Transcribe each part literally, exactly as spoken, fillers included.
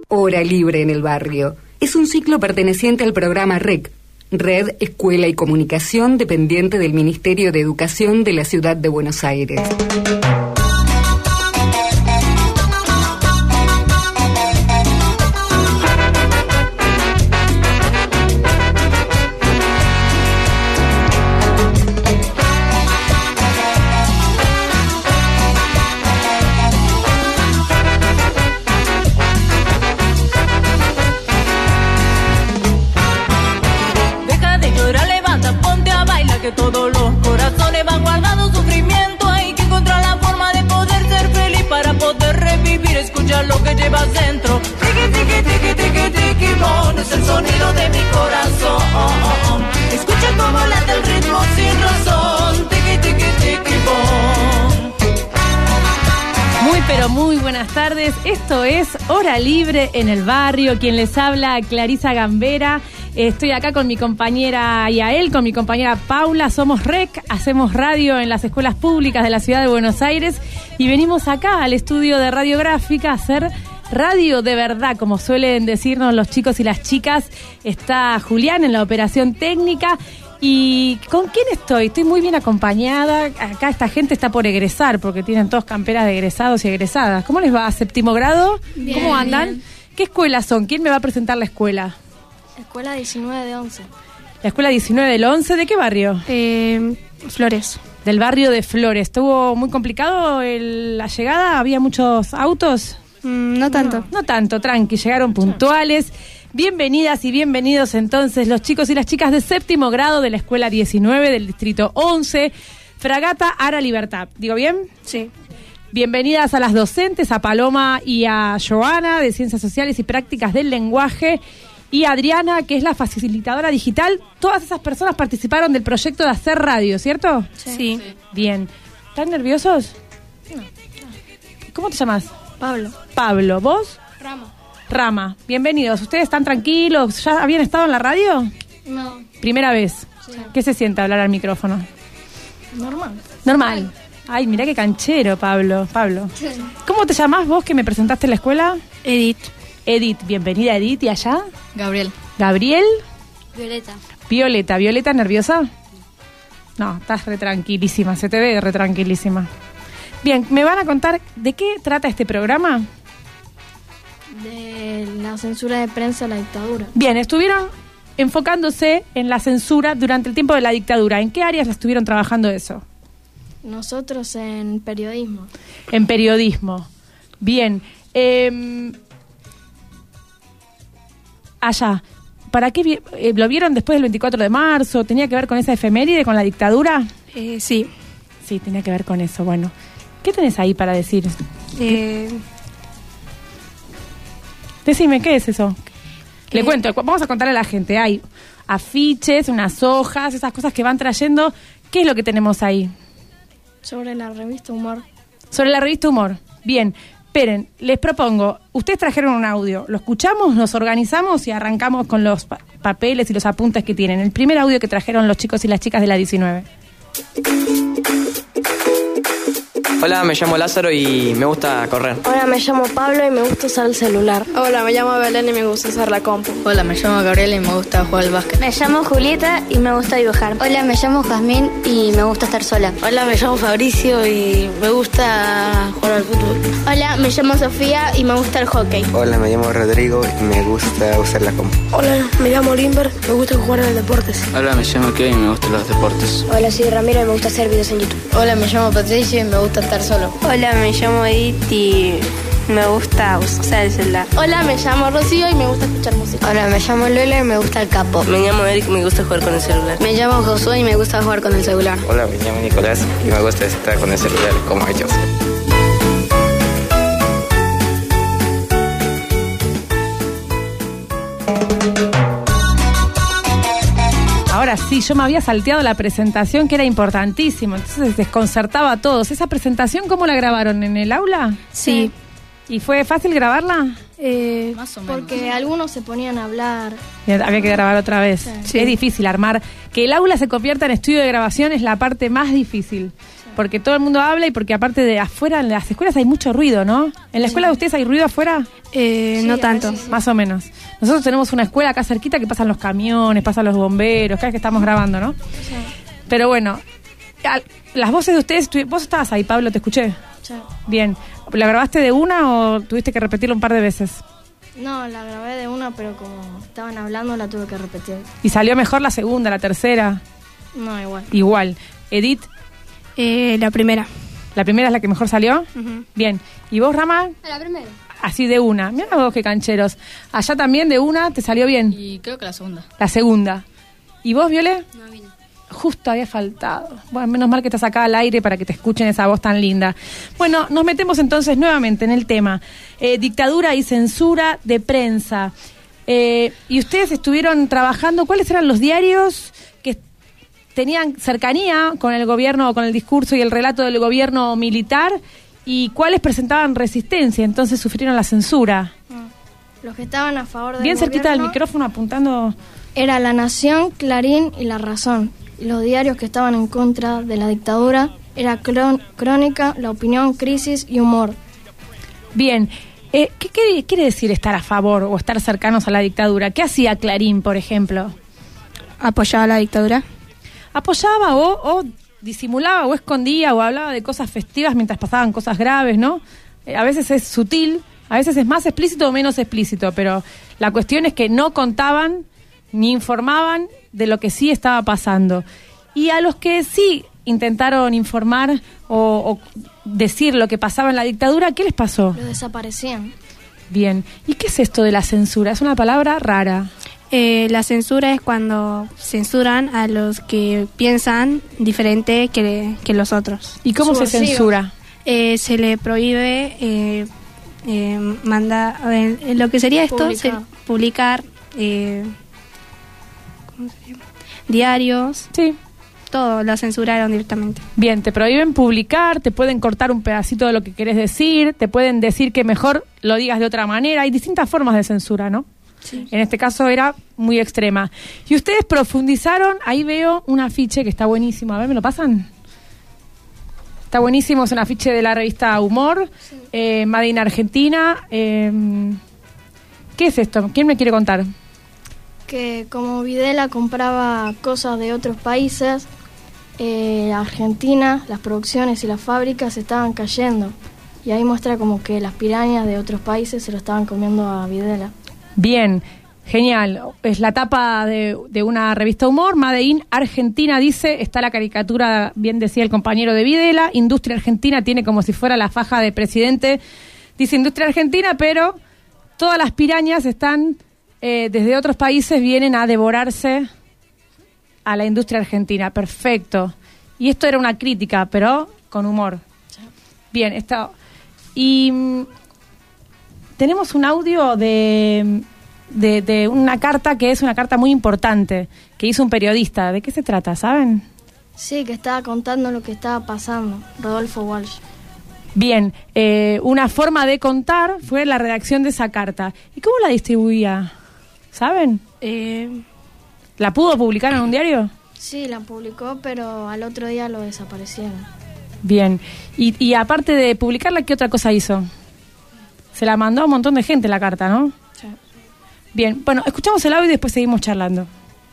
Hora Libre en el Barrio. Es un ciclo perteneciente al programa R E C, Red, Escuela y Comunicación, dependiente del Ministerio de Educación de la Ciudad de Buenos Aires. Que todos los corazones van guardando sufrimiento. Hay que encontrar la forma de poder ser feliz para poder revivir, escuchar lo que llevas dentro. Tiki, tiki, tiki, tiki, tiki, mon, es el sonido de mi corazón. Escucha cómo late el ritmo sin razón. Tiki, tiki, tiki, mon. Muy pero muy buenas tardes. Esto es Hora Libre en el Barrio. Quien les habla, Clarisa Gambera. Estoy acá con mi compañera Yael, con mi compañera Paula. Somos R E C, hacemos radio en las escuelas públicas de la ciudad de Buenos Aires y venimos acá al estudio de radiográfica a hacer radio de verdad, como suelen decirnos los chicos y las chicas. Está Julián en la operación técnica. ¿Y con quién estoy? Estoy muy bien acompañada. Acá esta gente está por egresar porque tienen todos camperas de egresados y egresadas. ¿Cómo les va? ¿Séptimo grado? Bien, ¿Cómo andan? bien. ¿Qué escuelas son? ¿Quién me va a presentar la escuela? Escuela diecinueve de once. La escuela diecinueve del once, ¿de qué barrio? Eh, Flores. Del barrio de Flores. ¿Estuvo muy complicado el- la llegada? ¿Había muchos autos? Mm, no tanto. No, no tanto, tranqui, llegaron puntuales. Bienvenidas y bienvenidos entonces los chicos y las chicas de séptimo grado de la escuela diecinueve del distrito once, Fragata Ara Libertad. ¿Digo bien? Sí. Bienvenidas a las docentes, a Paloma y a Joana de Ciencias Sociales y Prácticas del Lenguaje, y a Adriana, que es la facilitadora digital. Todas esas personas participaron del proyecto de hacer radio, ¿cierto? Sí. Bien. ¿Están nerviosos? No. ¿Cómo te llamas? Pablo. Pablo. ¿Vos? Rama. Rama. Bienvenidos. ¿Ustedes están tranquilos? ¿Ya habían estado en la radio? No. Primera vez. Sí. ¿Qué se siente hablar al micrófono? Normal. Normal. Ay, mirá qué canchero, Pablo. Pablo. Sí. ¿Cómo te llamás vos que me presentaste en la escuela? Edith. Edith. Bienvenida, Edith. ¿Y allá? Gabriel. Gabriel. Violeta. Violeta. ¿Violeta nerviosa? No, estás re tranquilísima. Se te ve re tranquilísima. Bien, ¿me van a contar de qué trata este programa? De la censura de prensa a la dictadura. Bien, estuvieron enfocándose en la censura durante el tiempo de la dictadura. ¿En qué áreas estuvieron trabajando eso? Nosotros en periodismo. En periodismo. Bien. Eh, allá. ¿Para qué vi- eh, lo vieron después del veinticuatro de marzo? ¿Tenía que ver con esa efeméride, con la dictadura? Eh, sí. Sí, tenía que ver con eso. Bueno, ¿qué tenés ahí para decir? Eh, Decime, ¿qué es eso? Le Eh, cuento, cu- vamos a contarle a la gente. Hay afiches, unas hojas, esas cosas que van trayendo. ¿Qué es lo que tenemos ahí? sobre la revista Humor. Sobre la revista Humor. Bien, esperen, les propongo, ustedes trajeron un audio, lo escuchamos, nos organizamos y arrancamos con los pa- papeles y los apuntes que tienen. El primer audio que trajeron los chicos y las chicas de la diecinueve. Hola, me llamo Lázaro y me gusta correr. Hola, me llamo Pablo y me gusta usar el celular. Hola, me llamo Belén y me gusta usar la compu. Hola, me llamo Gabriela y me gusta jugar al básquet. Me llamo Julieta y me gusta dibujar. Hola, me llamo Jazmín y me gusta estar sola. Hola, me llamo Fabricio y me gusta jugar al fútbol. Hola, me llamo Sofía y me gusta el hockey. Hola, me llamo Rodrigo y me gusta usar la compu. Hola, me llamo Limber, me gusta jugar al deportes. Hola, me llamo Kevin y me gustan los deportes. Hola, soy Ramiro y me gusta hacer videos en YouTube. Hola, me llamo Patricio y me gusta estar solo. Hola, me llamo Edith y me gusta usar el celular. Hola, me llamo Rocío y me gusta escuchar música. Hola, me llamo Lola y me gusta el capo. Me llamo Eric y me gusta jugar con el celular. Me llamo Josué y me gusta jugar con el celular. Hola, me llamo Nicolás y me gusta estar con el celular como ellos. Ahora sí, yo me había salteado la presentación, que era importantísimo, entonces desconcertaba a todos. ¿Esa presentación cómo la grabaron? ¿En el aula? Sí. ¿Y fue fácil grabarla? Eh, Más o menos. Porque algunos se ponían a hablar. Y había que grabar otra vez. Sí. Es difícil armar. Que el aula se convierta en estudio de grabación es la parte más difícil. Sí. porque todo el mundo habla y porque aparte de afuera, en las escuelas hay mucho ruido, ¿no? ¿En la escuela de ustedes hay ruido afuera? Eh, sí, no tanto. Sí. Más o menos. Nosotros tenemos una escuela acá cerquita que pasan los camiones, pasan los bomberos, cada vez que estamos grabando, ¿no? Sí. Pero bueno, las voces de ustedes, vos estabas ahí, Pablo, te escuché. Sí. Bien. ¿La grabaste de una o tuviste que repetirlo un par de veces? No, la grabé de una, pero como estaban hablando la tuve que repetir. ¿Y salió mejor la segunda, la tercera? No, igual. Igual. ¿Edith? Eh, la primera. ¿La primera es la que mejor salió? Uh-huh. Bien. ¿Y vos, Rama? La primera. Así de una. Mirá vos qué cancheros. ¿Allá también de una te salió bien? Y creo que la segunda. La segunda. ¿Y vos, Viole? No vine. Justo había faltado. Bueno, menos mal que estás acá al aire para que te escuchen esa voz tan linda. Bueno, nos metemos entonces nuevamente en el tema. Eh, dictadura y censura de prensa. Eh, y ustedes estuvieron trabajando, ¿cuáles eran los diarios que tenían cercanía con el gobierno, con el discurso y el relato del gobierno militar? ¿Y cuáles presentaban resistencia? Entonces sufrieron la censura. Los que estaban a favor del Bien gobierno, cerquita del micrófono apuntando. Era La Nación, Clarín y La Razón. Y los diarios que estaban en contra de la dictadura era Cron- Crónica, La Opinión, Crisis y Humor. Bien. Eh, ¿qué, qué quiere decir estar a favor o estar cercanos a la dictadura? ¿Qué hacía Clarín, por ejemplo? ¿Apoyaba la dictadura? Apoyaba o, o disimulaba o escondía o hablaba de cosas festivas mientras pasaban cosas graves, ¿no? Eh, a veces es sutil, a veces es más explícito o menos explícito, pero la cuestión es que no contaban ni informaban de lo que sí estaba pasando. Y a los que sí intentaron informar o, o decir lo que pasaba en la dictadura, ¿qué les pasó? Los desaparecían. Bien. ¿Y qué es esto de la censura? Es una palabra rara. Eh, la censura es cuando censuran a los que piensan diferente que, que los otros. ¿Y cómo se censura? Eh, se le prohíbe eh, eh, manda, eh, lo que sería esto, publicar, se, publicar eh, ¿cómo se llama? Diarios. Sí. Todo lo censuraron directamente. Bien, te prohíben publicar, te pueden cortar un pedacito de lo que querés decir, te pueden decir que mejor lo digas de otra manera. Hay distintas formas de censura, ¿no? Sí. En este caso era muy extrema. Y ustedes profundizaron, ahí veo un afiche que está buenísimo. A ver, ¿me lo pasan? Está buenísimo, es un afiche de la revista Humor, sí. eh, Made in Argentina. Eh, ¿Qué es esto? ¿Quién me quiere contar? Que como Videla compraba cosas de otros países, eh, Argentina, las producciones y las fábricas estaban cayendo. Y ahí muestra como que las pirañas de otros países se lo estaban comiendo a Videla. Bien, genial. Es la tapa de, de una revista Humor, Made in Argentina, dice, está la caricatura, bien decía el compañero de Videla, Industria Argentina, tiene como si fuera la faja de presidente, dice Industria Argentina, pero todas las pirañas están, eh, desde otros países, vienen a devorarse a la industria argentina. Perfecto. Y esto era una crítica, pero con humor. Bien, esto... Y... tenemos un audio de, de, de una carta que es una carta muy importante, que hizo un periodista. ¿De qué se trata, saben? Sí, que estaba contando lo que estaba pasando, Rodolfo Walsh. Bien, eh, una forma de contar fue la redacción de esa carta. ¿Y cómo la distribuía? ¿Saben? Eh, ¿La pudo publicar en un diario? Sí, la publicó, pero al otro día lo desaparecieron. Bien, y, y aparte de publicarla, ¿qué otra cosa hizo? Se la mandó a un montón de gente la carta, ¿no? Sí. Bien, bueno, escuchamos el audio y después seguimos charlando.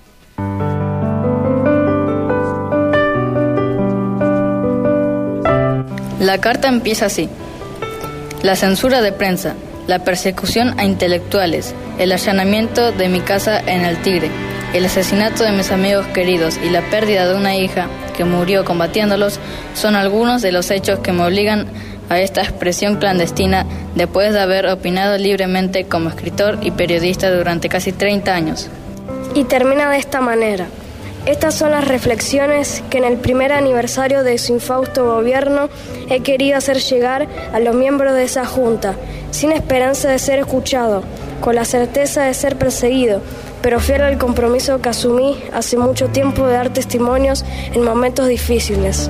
La carta empieza así. La censura de prensa, la persecución a intelectuales, el allanamiento de mi casa en El Tigre, el asesinato de mis amigos queridos y la pérdida de una hija que murió combatiéndolos son algunos de los hechos que me obligan a esta expresión clandestina después de haber opinado libremente como escritor y periodista durante casi treinta años. Y termina de esta manera. Estas son las reflexiones que en el primer aniversario de su infausto gobierno he querido hacer llegar a los miembros de esa junta, sin esperanza de ser escuchado, con la certeza de ser perseguido, pero fiel al compromiso que asumí hace mucho tiempo de dar testimonios en momentos difíciles.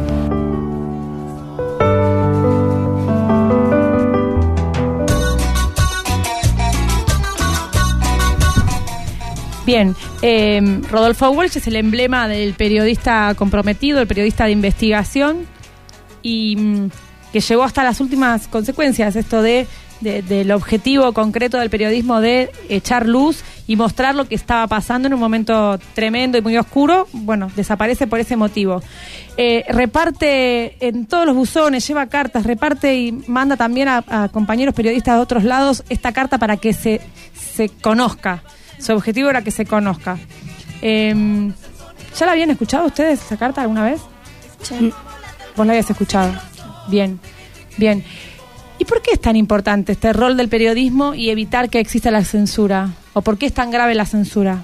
Bien, eh, Rodolfo Walsh es el emblema del periodista comprometido, el periodista de investigación. y mm, que llegó hasta las últimas consecuencias, esto de, de del objetivo concreto del periodismo de echar luz y mostrar lo que estaba pasando en un momento tremendo y muy oscuro. Bueno, desaparece por ese motivo. Eh, reparte en todos los buzones, lleva cartas, reparte y manda también a, a compañeros periodistas de otros lados esta carta para que se, se conozca. Su objetivo era que se conozca. Eh, ¿Ya la habían escuchado ustedes esa carta alguna vez? Sí. ¿Vos la habías escuchado? Bien, bien. ¿Y por qué es tan importante este rol del periodismo y evitar que exista la censura? ¿O por qué es tan grave la censura?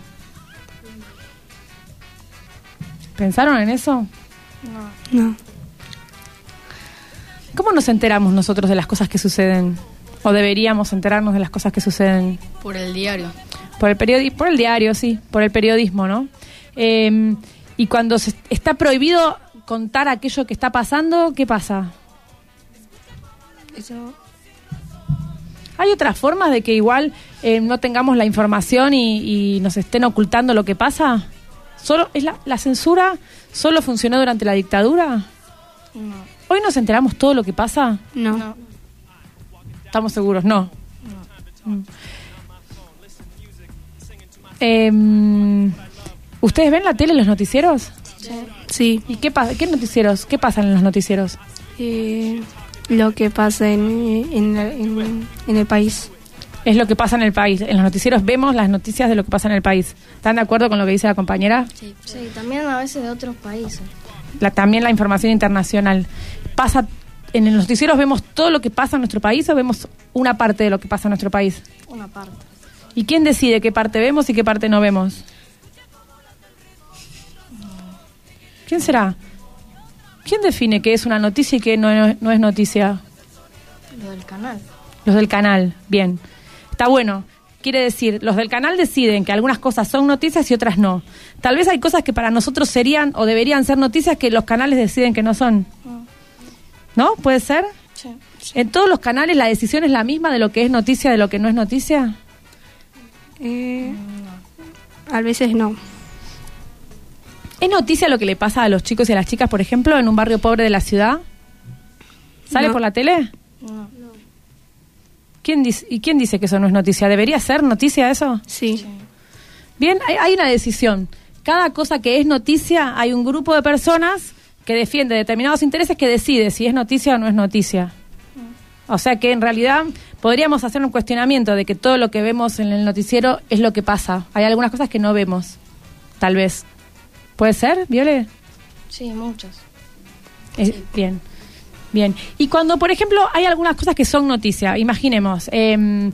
¿Pensaron en eso? No. No. ¿Cómo nos enteramos nosotros de las cosas que suceden? ¿O deberíamos enterarnos de las cosas que suceden? Por el diario. Por el periodi- por el diario, sí, por el periodismo, ¿no? Eh, y cuando se está prohibido contar aquello que está pasando, ¿qué pasa? Eso. ¿Hay otras formas de que igual eh, no tengamos la información y, y nos estén ocultando lo que pasa? ¿Solo es la, la censura solo funcionó durante la dictadura? No. ¿Hoy nos enteramos todo lo que pasa? No. No. ¿Estamos seguros? No. No. Mm. Eh, ¿Ustedes ven la tele, los noticieros? Sí. Sí. ¿Y qué pasa? ¿Qué noticieros? ¿Qué pasa en los noticieros? Eh, lo que pasa en, en, en, en el país. Es lo que pasa en el país. En los noticieros vemos las noticias de lo que pasa en el país. ¿Están de acuerdo con lo que dice la compañera? Sí, sí, también a veces de otros países. La, también la información internacional. Pasa en los noticieros vemos todo lo que pasa en nuestro país o vemos una parte de lo que pasa en nuestro país. Una parte. ¿Y quién decide qué parte vemos y qué parte no vemos? ¿Quién será? ¿Quién define qué es una noticia y qué no, no es noticia? Lo del canal. Los del canal, bien. Está bueno. Quiere decir, los del canal deciden que algunas cosas son noticias y otras no. Tal vez hay cosas que para nosotros serían o deberían ser noticias que los canales deciden que no son. ¿No? ¿Puede ser? Sí. ¿En todos los canales la decisión es la misma de lo que es noticia, de lo que no es noticia? Eh, no. A veces no. ¿Es noticia lo que le pasa a los chicos y a las chicas, por ejemplo, en un barrio pobre de la ciudad? ¿Sale No. por la tele? No. ¿Quién dice, ¿Y quién dice que eso no es noticia? ¿Debería ser noticia eso? Sí. Sí. Bien, hay, hay una decisión. Cada cosa que es noticia, hay un grupo de personas que defiende determinados intereses que decide si es noticia o no es noticia. O sea que en realidad podríamos hacer un cuestionamiento de que todo lo que vemos en el noticiero es lo que pasa. Hay algunas cosas que no vemos, tal vez. ¿Puede ser, Viole? Sí, muchas. Eh, Sí. Bien, bien. Y cuando, por ejemplo, hay algunas cosas que son noticia, imaginemos, eh,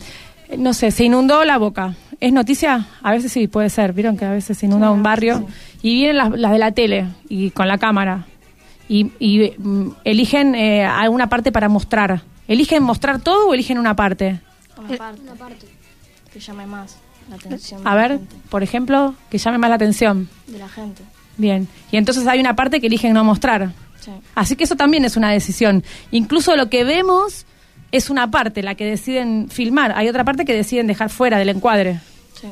no sé, se inundó la Boca. ¿Es noticia? A veces sí, puede ser. ¿Vieron que a veces se inunda Sí, un barrio? sí. Y vienen las, las de la tele y con la cámara. Y, y mm, eligen eh, alguna parte para mostrar. ¿Eligen mostrar todo o eligen una parte? Una parte. Una parte. Que llame más la atención. A de la ver, gente. por ejemplo, que llame más la atención. De la gente. Bien. Y entonces hay una parte que eligen no mostrar. Sí. Así que eso también es una decisión. Incluso lo que vemos es una parte, la que deciden filmar. Hay otra parte que deciden dejar fuera del encuadre. Sí.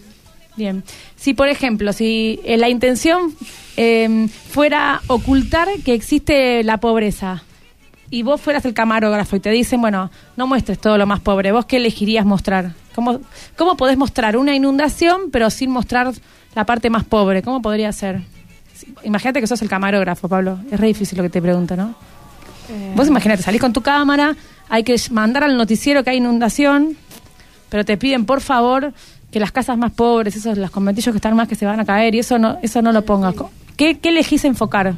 Bien. Si, por ejemplo, si eh, la intención eh, fuera ocultar que existe la pobreza y vos fueras el camarógrafo y te dicen, bueno, no muestres todo lo más pobre, ¿vos qué elegirías mostrar? ¿Cómo, cómo podés mostrar una inundación pero sin mostrar la parte más pobre? ¿Cómo podría ser? Imagínate que sos el camarógrafo, Pablo. Es re difícil lo que te pregunto, ¿no? Eh, Vos imagínate, salís con tu cámara, hay que mandar al noticiero que hay inundación, pero te piden, por favor, que las casas más pobres, esos los conventillos que están más que se van a caer, y eso no eso no lo pongas. ¿Qué, qué elegís enfocar?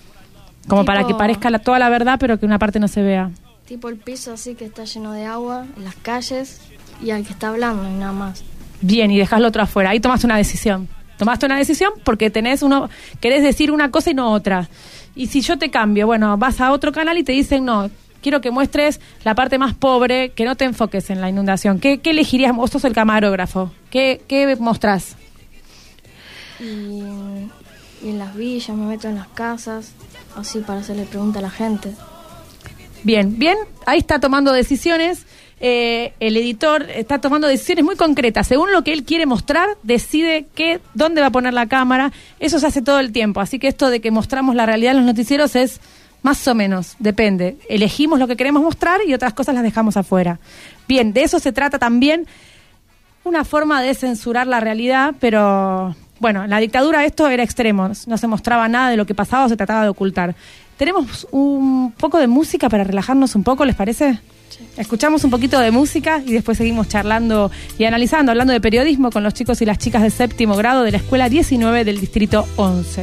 Como Tipo- para que parezca la- toda la verdad, pero que una parte no se vea. Tipo el piso así que está lleno de agua en las calles y al que está hablando y nada más. Bien, y dejás lo otro afuera. Ahí tomaste una decisión. Tomaste una decisión porque tenés uno, querés decir una cosa y no otra. Y si yo te cambio, bueno, vas a otro canal y te dicen, no, quiero que muestres la parte más pobre, que no te enfoques en la inundación. ¿Qué, qué elegirías? Vos sos el camarógrafo. ¿Qué, qué mostrás? Y, y en las villas me meto en las casas, así para hacerle pregunta a la gente. Bien, bien, ahí está tomando decisiones. Eh, el editor está tomando decisiones muy concretas. Según lo que él quiere mostrar, decide qué, dónde va a poner la cámara. Eso se hace todo el tiempo. Así que esto de que mostramos la realidad en los noticieros es Más o menos, depende. Elegimos lo que queremos mostrar y otras cosas las dejamos afuera. Bien, de eso se trata también, una forma de censurar la realidad, pero bueno, en la dictadura esto era extremo, no se mostraba nada de lo que pasaba o se trataba de ocultar. Tenemos un poco de música para relajarnos un poco, ¿les parece? Sí. Escuchamos un poquito de música y después seguimos charlando y analizando, hablando de periodismo con los chicos y las chicas de séptimo grado de la escuela diecinueve del distrito once.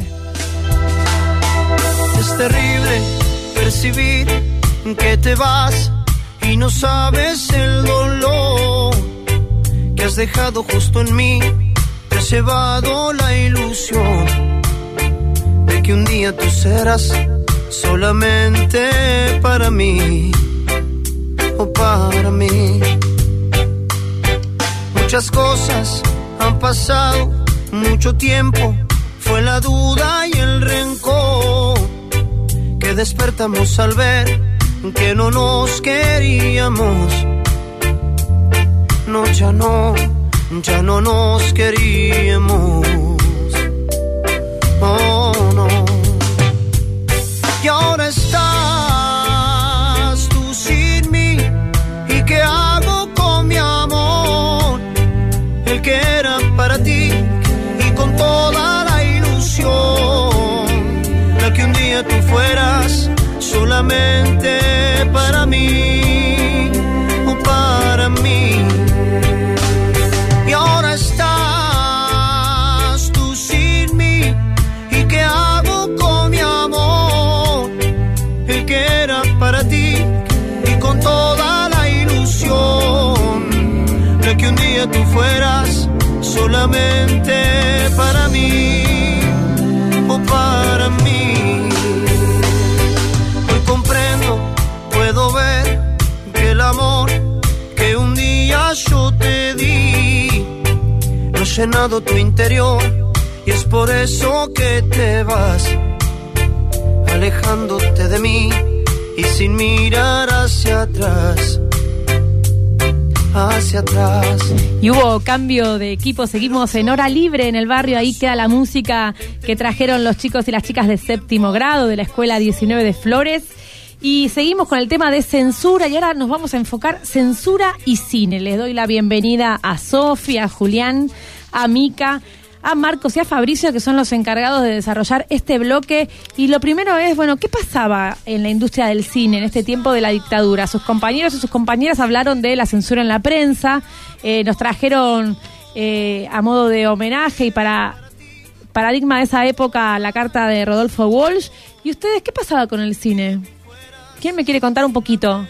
Es terrible percibir que te vas y no sabes el dolor que has dejado justo en mí. Te has llevado la ilusión de que un día tú serás solamente para mí o para mí. Muchas cosas han pasado, mucho tiempo, fue la duda y el rencor que despertamos al ver que no nos queríamos. No, ya no, ya no nos queríamos. Oh, no. Y ahora estás tú sin mí. ¿Y qué hago con mi amor? El que era para ti y con toda la ilusión, la que un día tú fueras solamente para mí o para mí. Y ahora estás tú sin mí. ¿Y qué hago con mi amor? El que era para ti y con toda la ilusión, de que un día tú fueras solamente para mí o para mí. Hoy comprendo, puedo ver que el amor que un día yo te di no ha llenado tu interior, y es por eso que te vas alejándote de mí y sin mirar hacia atrás, hacia atrás. Y hubo cambio de equipo, seguimos en hora libre en el barrio, ahí queda la música que trajeron los chicos y las chicas de séptimo grado de la escuela diecinueve de Flores. Y seguimos con el tema de censura y ahora nos vamos a enfocar censura y cine. Les doy la bienvenida a Sofía, a Julián, a Mica, a Marcos y a Fabricio, que son los encargados de desarrollar este bloque. Y lo primero es, bueno, ¿qué pasaba en la industria del cine en este tiempo de la dictadura? Sus compañeros y sus compañeras hablaron de la censura en la prensa, eh, nos trajeron eh, a modo de homenaje y para paradigma de esa época la carta de Rodolfo Walsh. ¿Y ustedes qué pasaba con el cine? ¿Quién me quiere contar un poquito?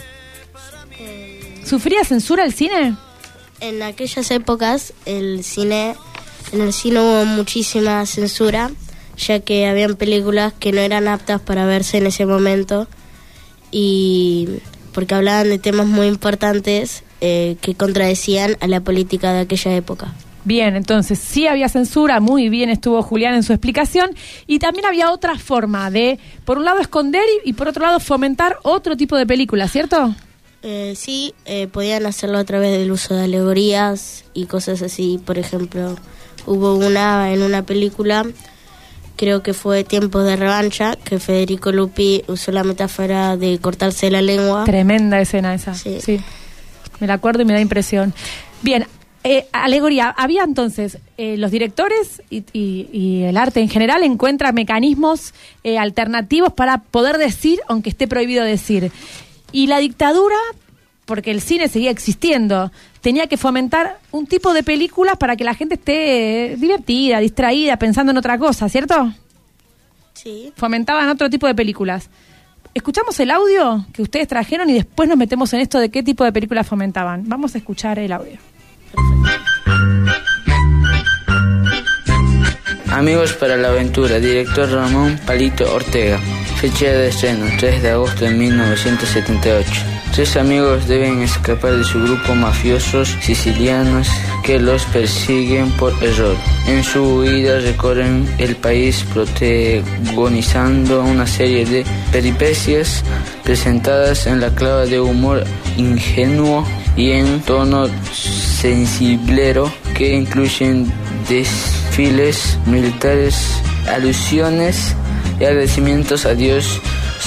¿Sufría censura el cine? En aquellas épocas el cine, en el cine hubo muchísima censura, ya que habían películas que no eran aptas para verse en ese momento, y porque hablaban de temas muy importantes eh, que contradecían a la política de aquella época. Bien, entonces sí había censura, muy bien estuvo Julián en su explicación, y también había otra forma de, por un lado, esconder y, y por otro lado fomentar otro tipo de películas, ¿cierto? Eh, sí, eh, podían hacerlo a través del uso de alegorías y cosas así. Por ejemplo, hubo una en una película, creo que fue Tiempos de Revancha, que Federico Lupi usó la metáfora de cortarse la lengua. Tremenda escena esa, sí. sí. Me la acuerdo y me da impresión. Bien, eh, alegoría. Había entonces, eh, los directores y, y, y el arte en general encuentran mecanismos eh, alternativos para poder decir, aunque esté prohibido decir. Y la dictadura, porque el cine seguía existiendo, tenía que fomentar un tipo de películas para que la gente esté divertida, distraída, pensando en otra cosa, ¿cierto? Sí. Fomentaban otro tipo de películas. Escuchamos el audio que ustedes trajeron y después nos metemos en esto de qué tipo de películas fomentaban. Vamos a escuchar el audio. Amigos para la aventura, director Ramón Palito Ortega. Fecha de estreno, tres de agosto de mil novecientos setenta y ocho. Tres amigos deben escapar de su grupo mafiosos sicilianos que los persiguen por error. En su huida recorren el país protagonizando una serie de peripecias presentadas en la clave de humor ingenuo y en tono sensiblero que incluyen desfiles militares, alusiones y agradecimientos a Dios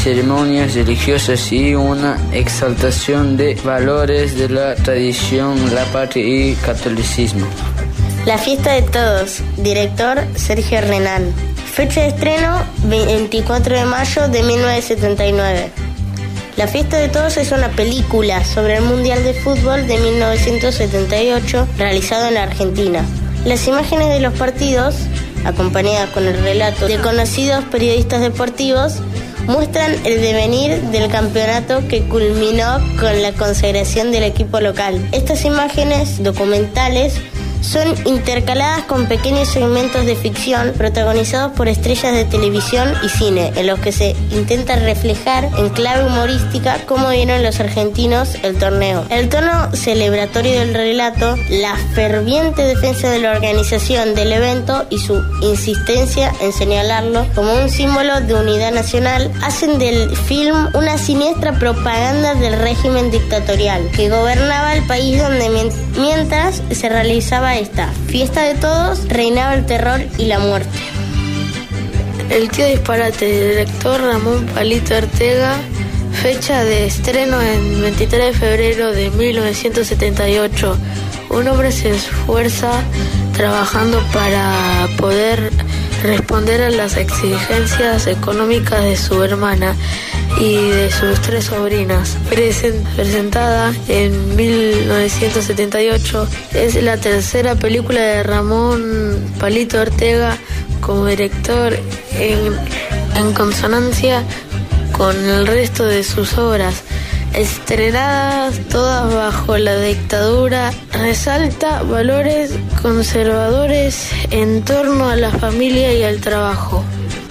ceremonias religiosas y una exaltación de valores de la tradición, la patria y catolicismo. La fiesta de todos, director Sergio Renán. Fecha de estreno veinticuatro de mayo de mil novecientos setenta y nueve. La fiesta de todos es una película sobre el Mundial de Fútbol de mil novecientos setenta y ocho realizado en la Argentina. Las imágenes de los partidos, acompañadas con el relato de conocidos periodistas deportivos, muestran el devenir del campeonato que culminó con la consagración del equipo local. Estas imágenes documentales son intercaladas con pequeños segmentos de ficción protagonizados por estrellas de televisión y cine, en los que se intenta reflejar en clave humorística cómo vieron los argentinos el torneo. El tono celebratorio del relato, la ferviente defensa de la organización del evento y su insistencia en señalarlo como un símbolo de unidad nacional hacen del film una siniestra propaganda del régimen dictatorial que gobernaba el país, donde mientras se realizaba esta fiesta de todos reinaba el terror y la muerte. El tío disparate, director Ramón Palito Ortega. Fecha de estreno en veintitrés de febrero de mil novecientos setenta y ocho. Un hombre se esfuerza trabajando para poder responder a las exigencias económicas de su hermana y de sus tres sobrinas. Presentada en mil novecientos setenta y ocho, es la tercera película de Ramón Palito Ortega como director en, en consonancia con el resto de sus obras. Estrenadas todas bajo la dictadura, resalta valores conservadores en torno a la familia y al trabajo.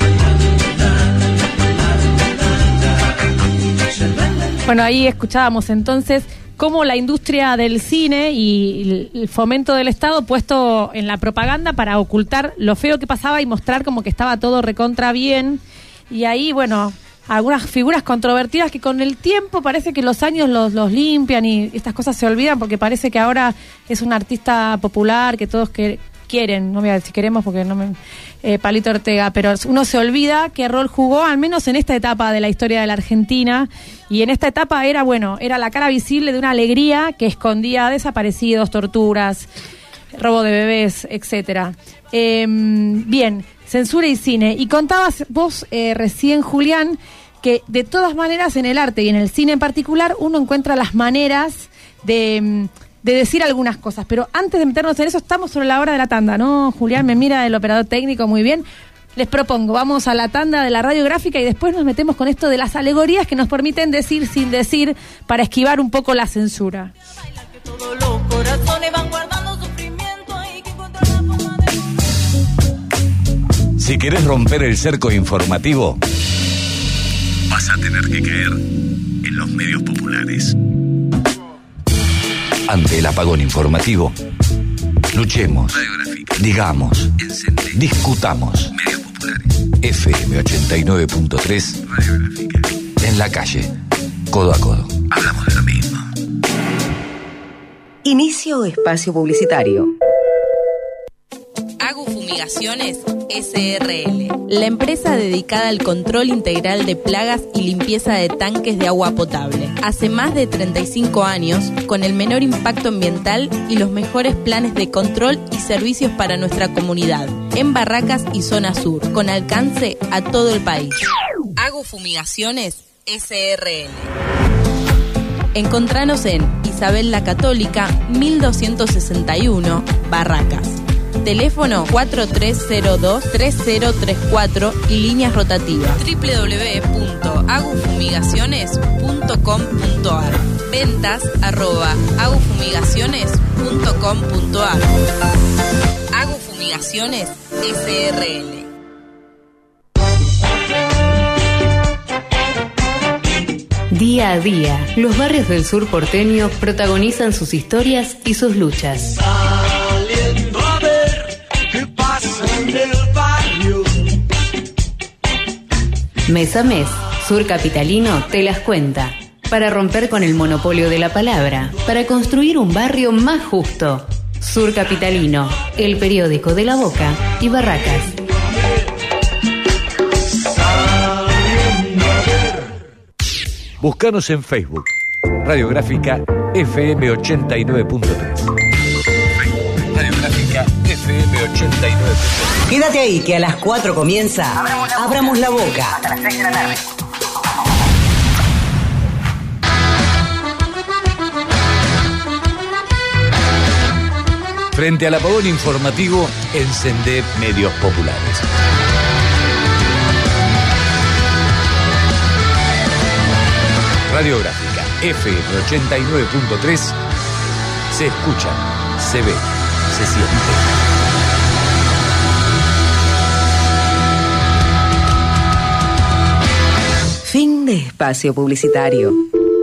Bueno, ahí escuchábamos entonces cómo la industria del cine y el fomento del Estado puesto en la propaganda para ocultar lo feo que pasaba y mostrar como que estaba todo recontra bien. Y ahí, bueno, algunas figuras controvertidas que con el tiempo parece que los años los, los limpian y estas cosas se olvidan, porque parece que ahora es un artista popular que todos que, quieren, no voy a decir queremos porque no me... Eh, Palito Ortega, pero uno se olvida qué rol jugó, al menos en esta etapa de la historia de la Argentina, y en esta etapa era, bueno, era la cara visible de una alegría que escondía desaparecidos, torturas, robo de bebés, etcétera. Eh, bien, censura y cine. Y contabas vos eh, recién, Julián, que de todas maneras en el arte y en el cine en particular uno encuentra las maneras de... de decir algunas cosas, pero antes de meternos en eso, estamos sobre la hora de la tanda, ¿no? Julián me mira, el operador técnico, muy bien. Les propongo, vamos a la tanda de la radiográfica y después nos metemos con esto de las alegorías que nos permiten decir sin decir para esquivar un poco la censura. Si querés romper el cerco informativo, vas a tener que caer en los medios populares. Ante el apagón informativo, luchemos, digamos, discutamos. Medios populares. F M ochenta y nueve punto tres, Radiográfica. En la calle, codo a codo. Hablamos de lo mismo. Inicio espacio publicitario. Agu Fumigaciones S R L, la empresa dedicada al control integral de plagas y limpieza de tanques de agua potable. Hace más de treinta y cinco años, con el menor impacto ambiental y los mejores planes de control y servicios para nuestra comunidad, en Barracas y Zona Sur, con alcance a todo el país. Agu Fumigaciones S R L. Encontranos en Isabel la Católica, mil doscientos sesenta y uno, Barracas. Teléfono cuatro tres cero dos, tres cero tres cuatro y líneas rotativas. doble u doble u doble u punto agu fumigaciones punto com punto a r. Ventas arroba agu fumigaciones punto com punto a r. Agu Fumigaciones S R L. Día a día, los barrios del sur porteño protagonizan sus historias y sus luchas. Mes a mes, Sur Capitalino te las cuenta. Para romper con el monopolio de la palabra, para construir un barrio más justo. Sur Capitalino, el periódico de La Boca y Barracas. Búscanos en Facebook. Radiográfica F M ochenta y nueve punto tres. Radiográfica F M ochenta y nueve punto tres. Quédate ahí que a las cuatro comienza Abramos la, Abramos la Boca. Hasta las seis de la tarde. Frente al apagón informativo, encendé medios populares. Radiográfica F M ochenta y nueve punto tres se escucha, se ve, se siente. Fin de espacio publicitario.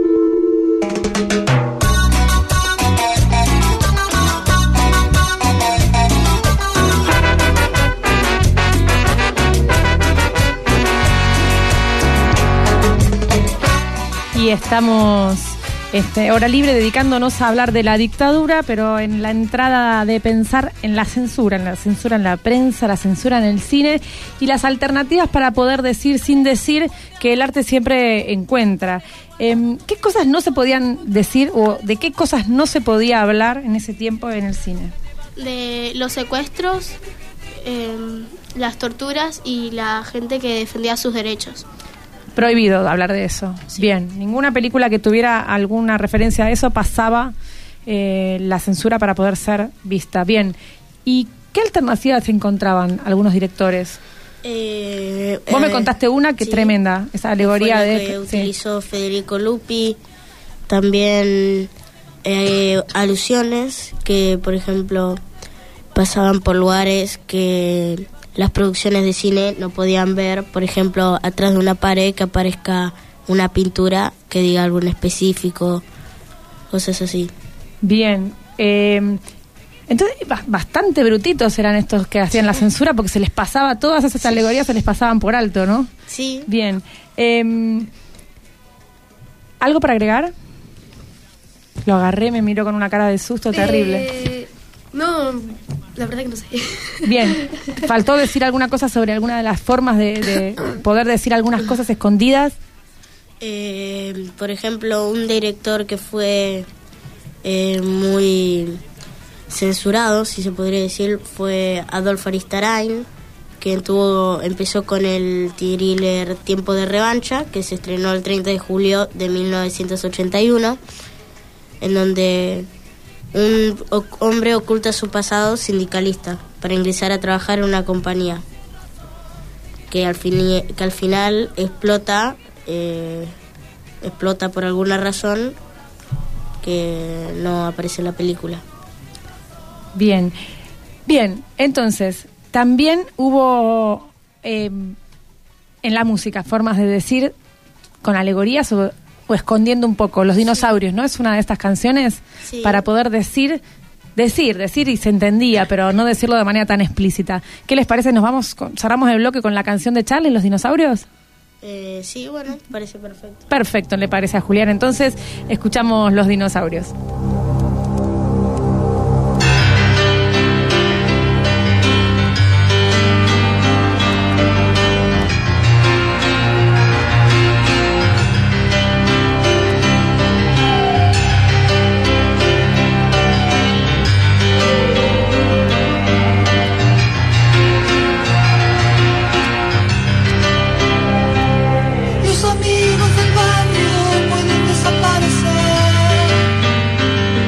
Y estamos, este, hora libre, dedicándonos a hablar de la dictadura, pero en la entrada de pensar en la censura, en la censura en la prensa, la censura en el cine y las alternativas para poder decir sin decir que el arte siempre encuentra. Eh, ¿Qué cosas no se podían decir o de qué cosas no se podía hablar en ese tiempo en el cine? De los secuestros, eh, las torturas y la gente que defendía sus derechos. Prohibido hablar de eso. Sí. Bien, ninguna película que tuviera alguna referencia a eso pasaba eh, la censura para poder ser vista. Bien, ¿y qué alternativas encontraban algunos directores? Eh, Vos eh, me contaste una que sí, tremenda, esa alegoría fue la de... que sí. utilizó Federico Lupi, también eh, alusiones que, por ejemplo, pasaban por lugares que las producciones de cine no podían ver, por ejemplo, atrás de una pared que aparezca una pintura que diga algo en específico, cosas así. Bien, eh, entonces bastante brutitos eran estos que hacían la censura porque se les pasaba, todas esas alegorías se les pasaban por alto, ¿no? Sí. Bien, eh, ¿algo para agregar? Lo agarré, me miró con una cara de susto terrible. Eh, no, la verdad que no sé. Bien, ¿faltó decir alguna cosa sobre alguna de las formas de, de poder decir algunas cosas escondidas? Eh, por ejemplo, un director que fue eh, muy censurado, si se podría decir, fue Adolfo Aristarain, que tuvo, empezó con el thriller Tiempo de Revancha, que se estrenó el treinta de julio de mil novecientos ochenta y uno, en donde un o- hombre oculta su pasado sindicalista para ingresar a trabajar en una compañía que al, fin, que al final explota eh, explota por alguna razón que no aparece en la película. Bien, bien, entonces también hubo eh, en la música formas de decir con alegorías o o escondiendo un poco los dinosaurios, ¿no? Es una de estas canciones sí. para poder decir, decir, decir y se entendía, pero no decirlo de manera tan explícita. ¿Qué les parece? ¿Nos vamos, con, cerramos el bloque con la canción de Charlie, Los Dinosaurios? Eh, sí, bueno, parece perfecto. Perfecto, le parece a Julián. Entonces, escuchamos Los Dinosaurios. Los amigos del barrio pueden desaparecer.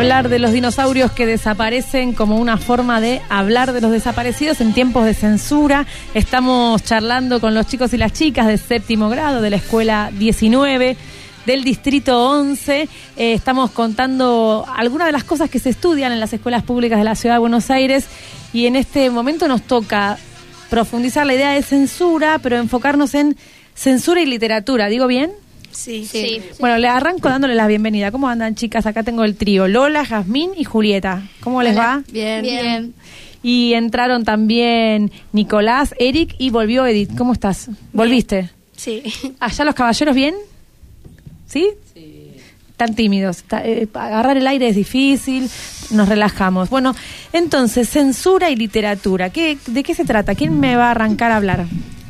hablar de los dinosaurios que desaparecen como una forma de hablar de los desaparecidos en tiempos de censura. Estamos charlando con los chicos y las chicas de séptimo grado de la escuela diecinueve del distrito once. Eh, estamos contando algunas de las cosas que se estudian en las escuelas públicas de la ciudad de Buenos Aires, y en este momento nos toca profundizar la idea de censura, pero enfocarnos en censura y literatura. ¿Digo bien? Sí. sí. Bueno, le arranco dándole la bienvenida. ¿Cómo andan, chicas? Acá tengo el trío: Lola, Jazmín y Julieta. ¿Cómo les va? Bien. Bien. Y entraron también Nicolás, Eric y volvió Edith. ¿Cómo estás? ¿Volviste? Sí. ¿Allá los caballeros bien? ¿Sí? Sí. Tan tímidos. Ta- eh, agarrar el aire es difícil, nos relajamos. Bueno, entonces, censura y literatura. ¿Qué, ¿De qué se trata? ¿Quién me va a arrancar a hablar?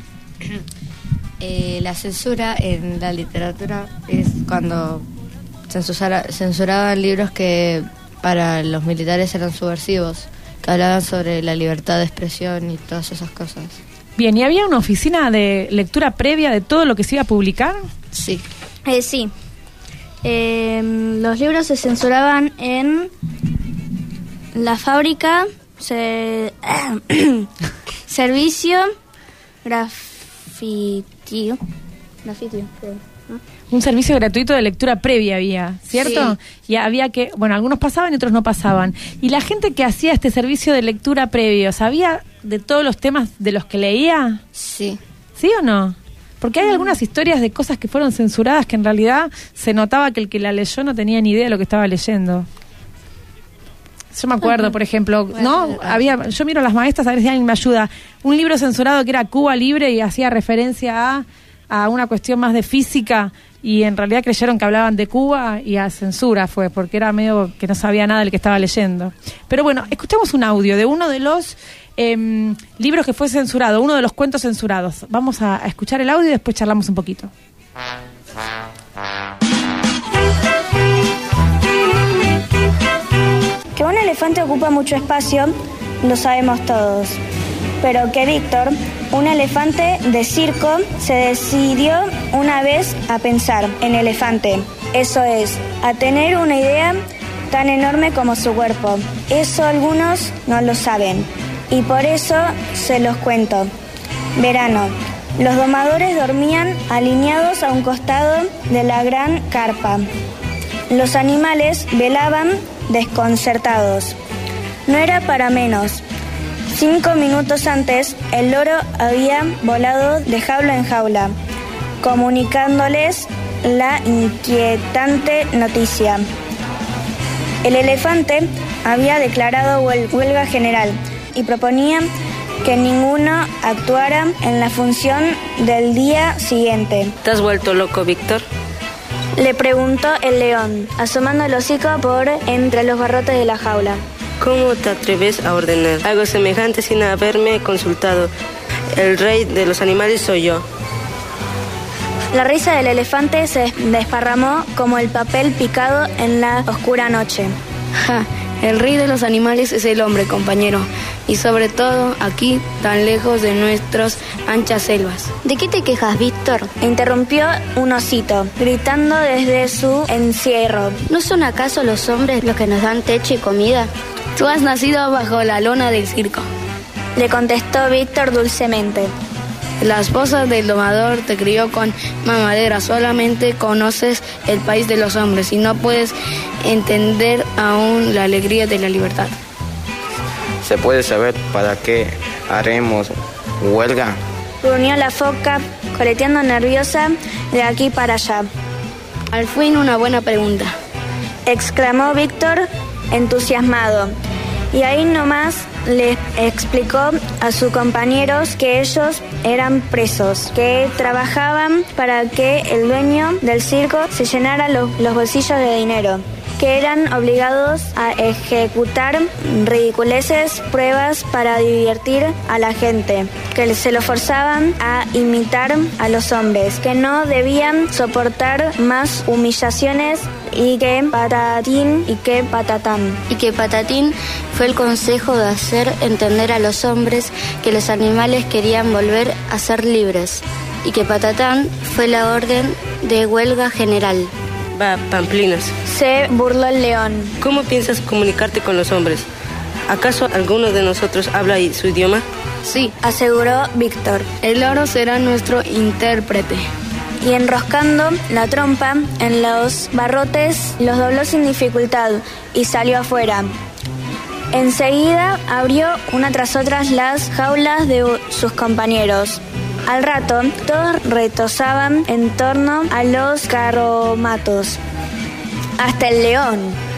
Eh, la censura en la literatura es cuando censura, censuraban libros que para los militares eran subversivos, que hablaban sobre la libertad de expresión y todas esas cosas. Bien, ¿y había una oficina de lectura previa de todo lo que se iba a publicar? Sí. Eh, sí. Eh, los libros se censuraban en la fábrica, se, servicio, grafitio, grafitio, creo, ¿no? Un servicio gratuito de lectura previa había, ¿cierto? Sí. Y había que, bueno, algunos pasaban y otros no pasaban. Y la gente que hacía este servicio de lectura previo, ¿sabía de todos los temas de los que leía? Sí. ¿Sí o no? Porque hay algunas historias de cosas que fueron censuradas que en realidad se notaba que el que la leyó no tenía ni idea de lo que estaba leyendo. Yo me acuerdo, por ejemplo, ¿no? Había, yo miro a las maestras a ver si alguien me ayuda. Un libro censurado que era Cuba Libre y hacía referencia a, a una cuestión más de física, y en realidad creyeron que hablaban de Cuba, y a censura fue, porque era medio que no sabía nada del que estaba leyendo. Pero bueno, escuchemos un audio de uno de los eh, libros que fue censurado, uno de los cuentos censurados. Vamos a, a escuchar el audio y después charlamos un poquito. Que un elefante ocupa mucho espacio, lo sabemos todos. Pero que Víctor, un elefante de circo, se decidió una vez a pensar en elefante. Eso es, a tener una idea tan enorme como su cuerpo. Eso algunos no lo saben, y por eso se los cuento. Verano. Los domadores dormían alineados a un costado de la gran carpa. Los animales velaban desconcertados. No era para menos. Cinco minutos antes, el loro había volado de jaula en jaula, comunicándoles la inquietante noticia. El elefante había declarado huelga general y proponía que ninguno actuara en la función del día siguiente. ¿Te has vuelto loco, Víctor? Le preguntó el león, asomando el hocico por entre los barrotes de la jaula. ¿Cómo te atreves a ordenar algo semejante sin haberme consultado? El rey de los animales soy yo. La risa del elefante se desparramó como el papel picado en la oscura noche. Ja, el rey de los animales es el hombre, compañero. Y sobre todo aquí, tan lejos de nuestras anchas selvas. ¿De qué te quejas, Víctor?, interrumpió un osito, gritando desde su encierro. ¿No son acaso los hombres los que nos dan techo y comida? Tú has nacido bajo la lona del circo, le contestó Víctor dulcemente. La esposa del domador te crió con mamadera. Solamente conoces el país de los hombres y no puedes entender aún la alegría de la libertad. ¿Se puede saber para qué haremos huelga? Gruñó la foca, coleteando nerviosa de aquí para allá. Al fin una buena pregunta, exclamó Víctor entusiasmado. Y ahí nomás le explicó a sus compañeros que ellos eran presos, que trabajaban para que el dueño del circo se llenara los, los bolsillos de dinero, que eran obligados a ejecutar ridiculeces pruebas para divertir a la gente, que se lo forzaban a imitar a los hombres, que no debían soportar más humillaciones, y que patatín y que patatán. Y que patatín fue el consejo de hacer entender a los hombres que los animales querían volver a ser libres. Y que patatán fue la orden de huelga general. Va, pamplinas. Se burló el león. ¿Cómo piensas comunicarte con los hombres? ¿Acaso alguno de nosotros habla su idioma? Sí, aseguró Víctor. El oro será nuestro intérprete. Y enroscando la trompa en los barrotes, los dobló sin dificultad y salió afuera. Enseguida abrió una tras otra las jaulas de sus compañeros. Al rato, todos retozaban en torno a los carromatos. Hasta el león.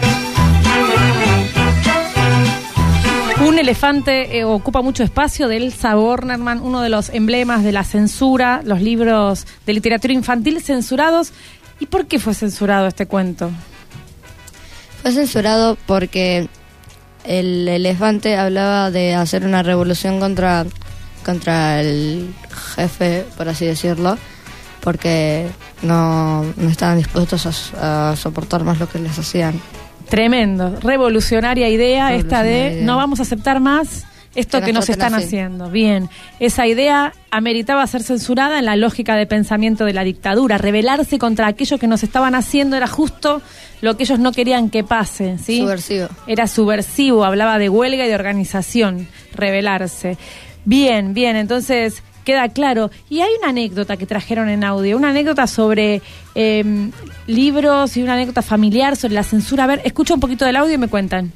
Un elefante eh, ocupa mucho espacio de Elsa Bornerman, uno de los emblemas de la censura, los libros de literatura infantil censurados. ¿Y por qué fue censurado este cuento? Fue censurado porque el elefante hablaba de hacer una revolución contra, contra el jefe, por así decirlo, porque no, no estaban dispuestos a, a soportar más lo que les hacían. Tremendo, revolucionaria idea esta de idea. No vamos a aceptar más esto que, que nos están así. haciendo. Bien, esa idea ameritaba ser censurada en la lógica de pensamiento de la dictadura. Rebelarse contra aquello que nos estaban haciendo era justo lo que ellos no querían que pase, ¿sí? Subversivo. Era subversivo, hablaba de huelga y de organización, rebelarse. Bien, bien, entonces queda claro. Y hay una anécdota que trajeron en audio, una anécdota sobre eh, libros y una anécdota familiar sobre la censura. A ver, escucha un poquito del audio y me cuentan.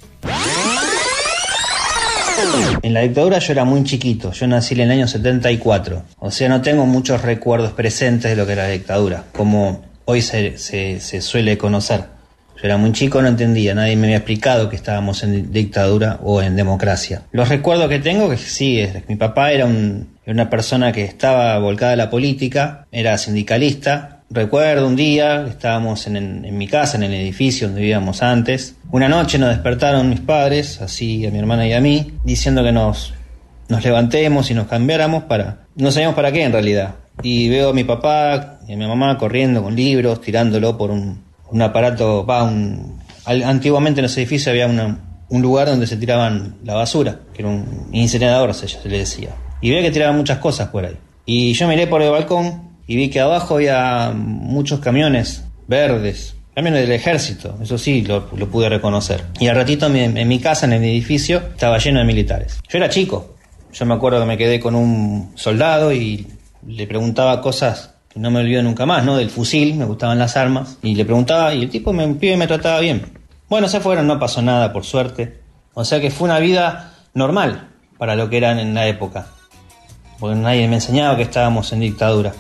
En la dictadura yo era muy chiquito, yo nací en el año setenta y cuatro, o sea, no tengo muchos recuerdos presentes de lo que era la dictadura, como hoy se, se, se suele conocer. Yo era muy chico, no entendía, nadie me había explicado que estábamos en dictadura o en democracia. Los recuerdos que tengo, que sí, es, mi papá era, un, era una persona que estaba volcada a la política, era sindicalista. Recuerdo un día, estábamos en, en, en mi casa, en el edificio donde vivíamos antes. Una noche nos despertaron mis padres, así a mi hermana y a mí, diciendo que nos, nos levantemos y nos cambiáramos para... No sabíamos para qué en realidad. Y veo a mi papá y a mi mamá corriendo con libros, tirándolo por un, un aparato... Va, un, antiguamente en los edificios había una, un lugar donde se tiraban la basura, que era un incinerador, se, se le decía. Y veía que tiraban muchas cosas por ahí. Y yo miré por el balcón y vi que abajo había muchos camiones verdes, camiones del ejército, eso sí, lo, lo pude reconocer. Y al ratito en mi, en mi casa, en el edificio, estaba lleno de militares. Yo era chico, yo me acuerdo que me quedé con un soldado y le preguntaba cosas que no me olvido nunca más, ¿no? Del fusil, me gustaban las armas, y le preguntaba, y el tipo me, pibe me trataba bien. Bueno, se fueron, no pasó nada, por suerte. O sea que fue una vida normal para lo que eran en la época, porque nadie me enseñaba que estábamos en dictadura.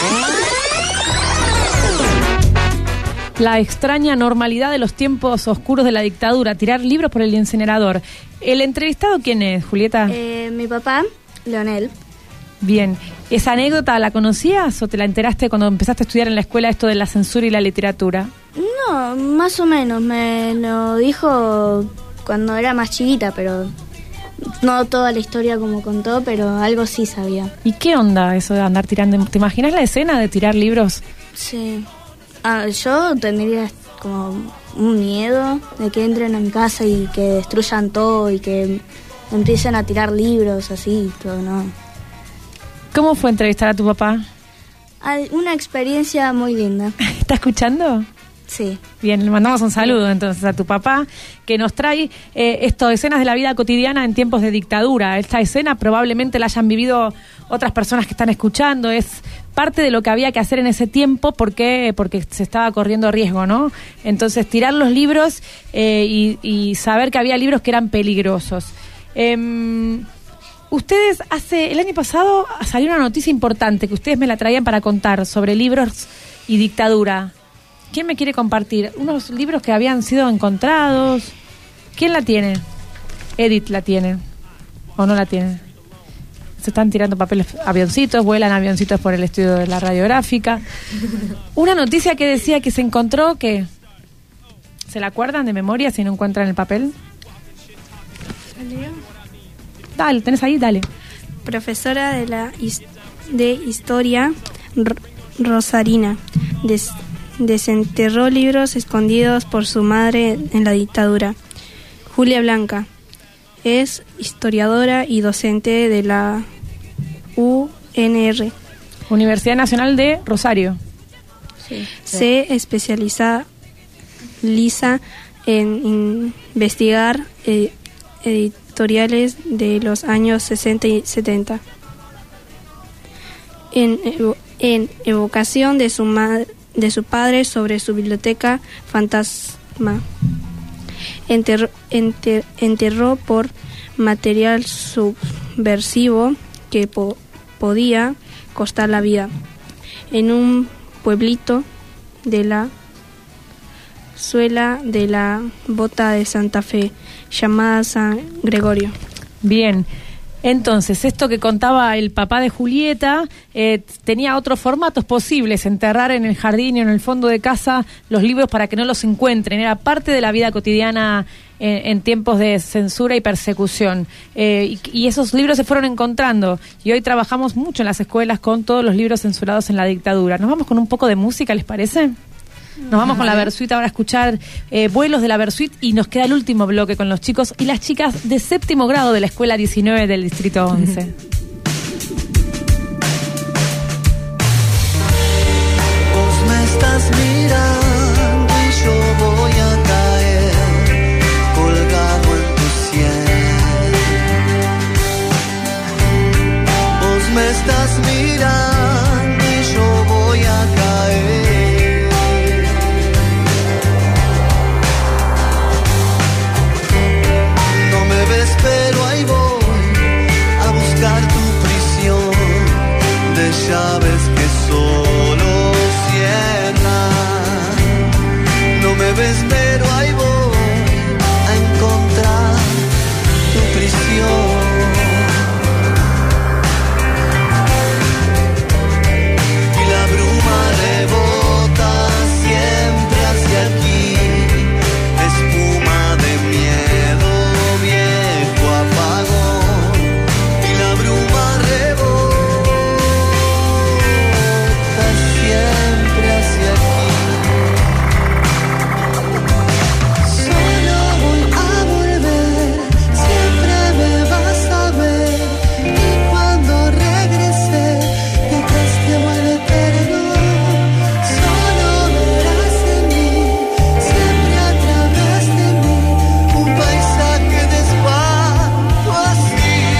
La extraña normalidad de los tiempos oscuros de la dictadura, tirar libros por el incinerador. ¿El entrevistado quién es, Julieta? Eh, mi papá, Leonel. Bien. ¿Esa anécdota la conocías o te la enteraste cuando empezaste a estudiar en la escuela esto de la censura y la literatura? No, más o menos. Me lo dijo cuando era más chiquita, pero no toda la historia como contó, pero algo sí sabía. ¿Y qué onda eso de andar tirando? ¿Te imaginas la escena de tirar libros? Sí. Ah, yo tendría como un miedo de que entren a mi casa y que destruyan todo y que empiecen a tirar libros así, todo, ¿no? ¿Cómo fue entrevistar a tu papá? Una experiencia muy linda. ¿Está escuchando? Sí. Bien, le mandamos un saludo entonces a tu papá, que nos trae eh, estas escenas de la vida cotidiana en tiempos de dictadura. Esta escena probablemente la hayan vivido otras personas que están escuchando, es parte de lo que había que hacer en ese tiempo porque, porque se estaba corriendo riesgo, ¿no? Entonces tirar los libros eh, y, y saber que había libros que eran peligrosos. Eh, ustedes, hace el año pasado salió una noticia importante que ustedes me la traían para contar sobre libros y dictadura. ¿Quién me quiere compartir? Unos libros que habían sido encontrados. ¿Quién la tiene? Edith la tiene. ¿O no la tiene? Se están tirando papeles, avioncitos, vuelan avioncitos por el estudio de la radiográfica. Una noticia que decía que se encontró que... ¿Se la acuerdan de memoria si no encuentran el papel? Dale, ¿tenés ahí? Dale. Profesora de la his- de historia R- Rosarina des- desenterró libros escondidos por su madre en la dictadura. Julia Blanca es historiadora y docente de la U N R. Universidad Nacional de Rosario. Sí. Se especializa especializa en investigar eh, editoriales de los años sesenta y setenta. En, en evocación de su, madre, de su padre sobre su biblioteca fantasma. Enterró, enter, enterró por material subversivo que po, podía costar la vida en un pueblito de la suela de la Bota de Santa Fe, llamada San Gregorio. Bien. Entonces, esto que contaba el papá de Julieta eh, tenía otros formatos posibles, enterrar en el jardín y en el fondo de casa los libros para que no los encuentren. Era parte de la vida cotidiana en, en tiempos de censura y persecución. Eh, y, y esos libros se fueron encontrando. Y hoy trabajamos mucho en las escuelas con todos los libros censurados en la dictadura. ¿Nos vamos con un poco de música, les parece? Nos vamos con la Versuit ahora a escuchar eh, Vuelos de la Versuit y nos queda el último bloque con los chicos y las chicas de séptimo grado de la Escuela diecinueve del Distrito once. Vos me estás mirando y yo voy a caer colgado en tu sien. Vos me estás mirando y yo voy a caer. Pero ahí voy a buscar tu prisión de llaves que solo cierran. No me ves, pero ahí voy a encontrar tu prisión. Y la bruma rebota siempre hacia aquí, espuma de miedo viejo apagón, y la bruma rebota siempre hacia aquí. Solo voy a volver, siempre me vas a ver, y cuando regrese dejaste mal eterno. Solo verás en mí, siempre a través de mí, un paisaje de espanto así.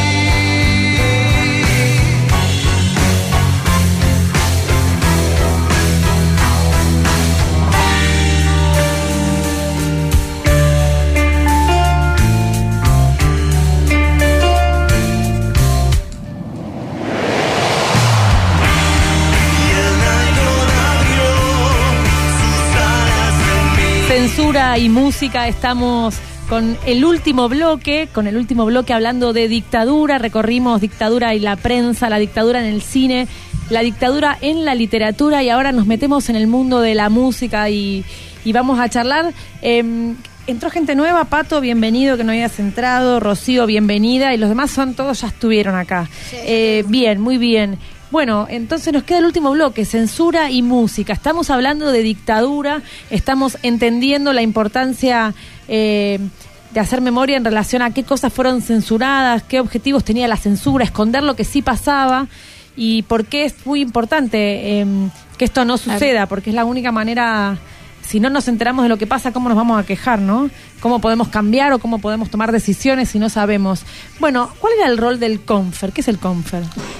Censura y música, estamos con el último bloque, con el último bloque hablando de dictadura. Recorrimos dictadura y la prensa, la dictadura en el cine, la dictadura en la literatura y ahora nos metemos en el mundo de la música y, y vamos a charlar. Eh, entró gente nueva, Pato, bienvenido, que no habías entrado, Rocío, bienvenida, y los demás son todos, ya estuvieron acá. Sí. Eh, bien, muy bien. Bueno, entonces nos queda el último bloque, censura y música. Estamos hablando de dictadura, estamos entendiendo la importancia eh, de hacer memoria en relación a qué cosas fueron censuradas, qué objetivos tenía la censura, esconder lo que sí pasaba y por qué es muy importante eh, que esto no suceda, porque es la única manera. Si no nos enteramos de lo que pasa, ¿cómo nos vamos a quejar, no? ¿Cómo podemos cambiar o cómo podemos tomar decisiones si no sabemos? Bueno, ¿cuál era el rol del CONFER? ¿Qué es el CONFER?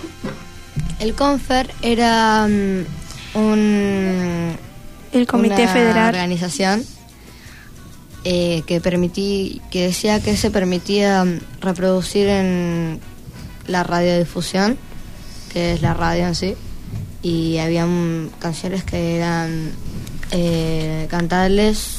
El CONFER era um, un el Comité una Federal organización eh, que permití que decía que se permitía um, reproducir en la radiodifusión, que es la radio en sí, y había um, canciones que eran eh, cantables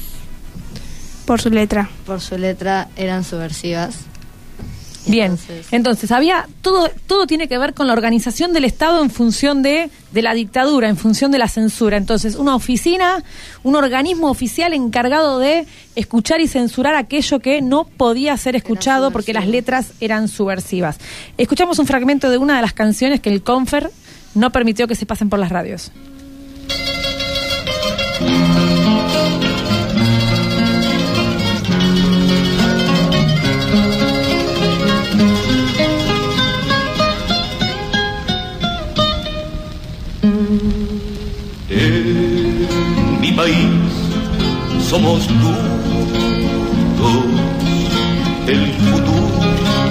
por su letra. Por su letra eran subversivas. Bien, entonces, entonces había todo todo tiene que ver con la organización del Estado en función de, de la dictadura, en función de la censura. Entonces, una oficina, un organismo oficial encargado de escuchar y censurar aquello que no podía ser escuchado porque las letras eran subversivas. Escuchamos un fragmento de una de las canciones que el CONFER no permitió que se pasen por las radios. En mi país somos duros, el futuro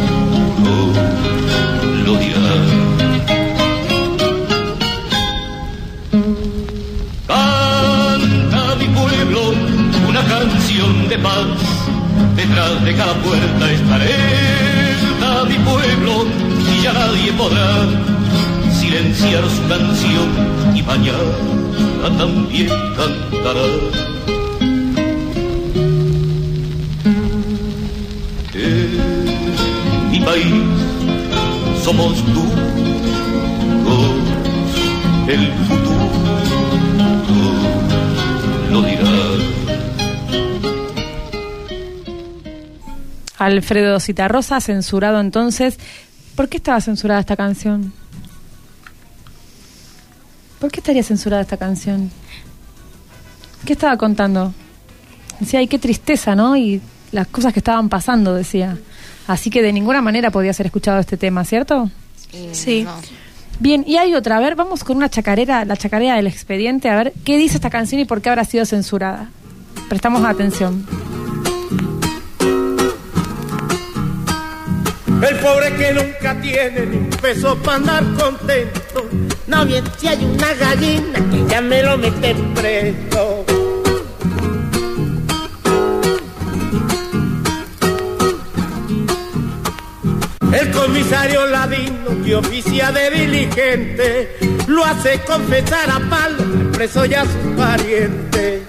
lo dirá. Canta mi pueblo una canción de paz, detrás de cada puerta estaré, da mi pueblo y ya nadie podrá silenciar su canción y mañana también cantará. En mi país somos duros, el futuro lo dirá. Alfredo Citarrosa, censurado entonces. ¿Por qué estaba censurada esta canción? ¿Por qué estaría censurada esta canción? ¿Qué estaba contando? Decía, ay, qué tristeza, ¿no? Y las cosas que estaban pasando, decía. Así que de ninguna manera podía ser escuchado este tema, ¿cierto? Eh, sí. No. Bien, y hay otra. A ver, vamos con una chacarera, la chacarera del expediente, a ver qué dice esta canción y por qué habrá sido censurada. Prestamos atención. El pobre que nunca tiene ni un peso para andar contento, no bien si hay una gallina que ya me lo meten preso. El comisario Ladino, que oficia de diligente, lo hace confesar a palo al preso y a sus parientes.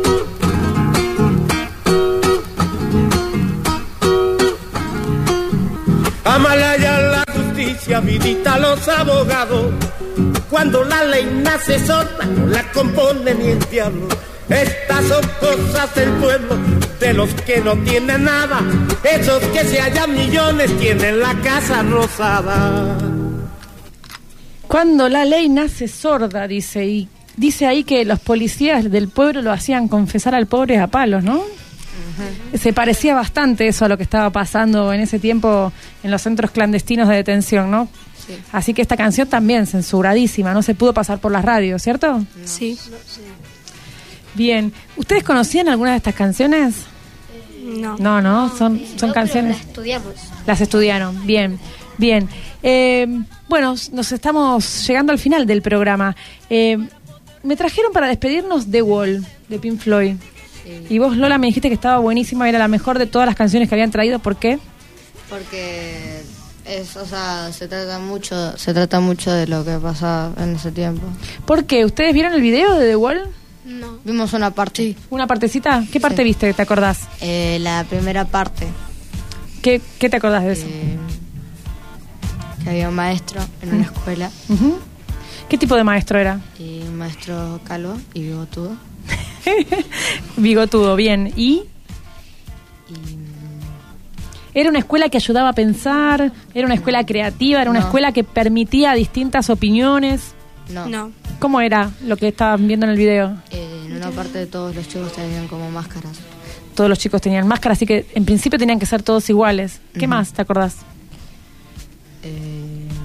Amalaya la justicia, vidita los abogados. Cuando la ley nace sorda, no la compone ni el diablo. Estas son cosas del pueblo, de los que no tienen nada. Esos que se hallan millones tienen la casa rosada. Cuando la ley nace sorda, dice, y dice ahí que los policías del pueblo lo hacían confesar al pobre a palos, ¿no? Uh-huh. Se parecía bastante eso a lo que estaba pasando en ese tiempo en los centros clandestinos de detención, ¿no? Sí. Así que esta canción también censuradísima, no se pudo pasar por las radios, ¿cierto? No. Sí. Bien, ¿ustedes conocían alguna de estas canciones? No. No, no, son, son no, canciones. Las estudiamos. Las estudiaron, bien, bien. Eh, bueno, nos estamos llegando al final del programa. Eh, me trajeron para despedirnos The Wall, de Pink Floyd. Sí. Y vos, Lola, me dijiste que estaba buenísima, era la mejor de todas las canciones que habían traído. ¿Por qué? Porque es, o sea, se trata mucho, se trata mucho de lo que pasaba en ese tiempo. ¿Por qué? ¿Ustedes vieron el video de The Wall? No. Vimos una parte. Sí. ¿Una partecita? ¿Qué parte sí. viste? ¿Te acordás? Eh, la primera parte. ¿Qué, qué te acordás de eso? Eh, que había un maestro en una escuela. Uh-huh. ¿Qué tipo de maestro era? Y un maestro calvo y bigotudo. Bigotudo, bien. ¿Y? y... ¿Era una escuela que ayudaba a pensar? ¿Era una escuela creativa? ¿Era una no. escuela que permitía distintas opiniones? No. no. ¿Cómo era lo que estaban viendo en el video? Eh, en una parte de todos los chicos tenían como máscaras. Todos los chicos tenían máscaras, así que en principio tenían que ser todos iguales. ¿Qué uh-huh. más te acordás? Eh...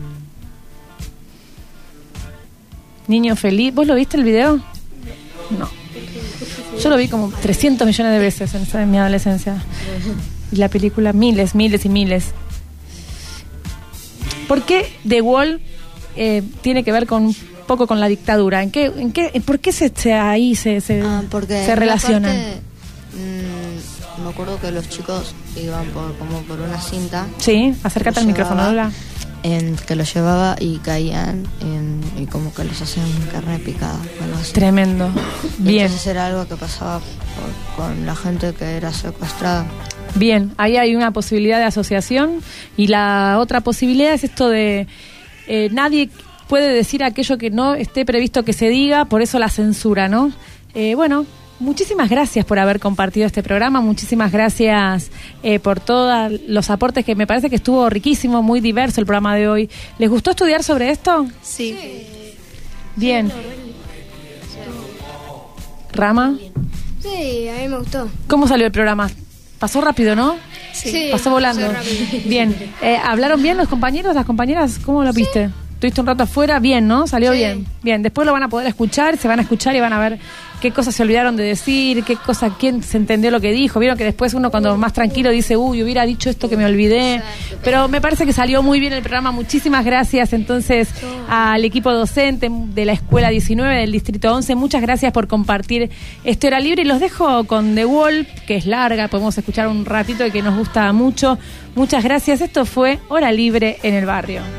Niño feliz. ¿Vos lo viste el video? No. Yo lo vi como trescientos millones de veces en, esa, en mi adolescencia. Y la película miles, miles y miles. ¿Por qué The Wall eh, tiene que ver con un poco con la dictadura? ¿En qué, en qué, ¿Por qué se, se ahí se, se, ah, porque se relacionan? Parte, mmm, me acuerdo que los chicos iban por como por una cinta. Sí, acércate al micrófono, Lola. En que los llevaba y caían en, y como que los hacían carne picada. Así. Tremendo. Bien. Entonces era algo que pasaba por, con la gente que era secuestrada. Bien, ahí hay una posibilidad de asociación y la otra posibilidad es esto de eh, nadie puede decir aquello que no esté previsto que se diga, por eso la censura, ¿no? Eh, bueno, muchísimas gracias por haber compartido este programa, muchísimas gracias eh, por todos los aportes, que me parece que estuvo riquísimo, muy diverso el programa de hoy. ¿Les gustó estudiar sobre esto? Sí. Bien. ¿Rama? Sí, a mí me gustó. ¿Cómo salió el programa? Pasó rápido, ¿no? Sí. Pasó volando. Bien. Eh, ¿Hablaron bien los compañeros, las compañeras? ¿Cómo lo viste? estuviste un rato afuera, bien, ¿no? Salió Sí. bien. Bien, después lo van a poder escuchar, se van a escuchar y van a ver qué cosas se olvidaron de decir, qué cosas, quién se entendió lo que dijo. Vieron que después uno cuando más tranquilo dice, uy, hubiera dicho esto que me olvidé. Pero me parece que salió muy bien el programa. Muchísimas gracias entonces al equipo docente de la Escuela diecinueve del Distrito once. Muchas gracias por compartir este Hora Libre. Y los dejo con The Wall, que es larga, podemos escuchar un ratito y que nos gusta mucho. Muchas gracias. Esto fue Hora Libre en el Barrio.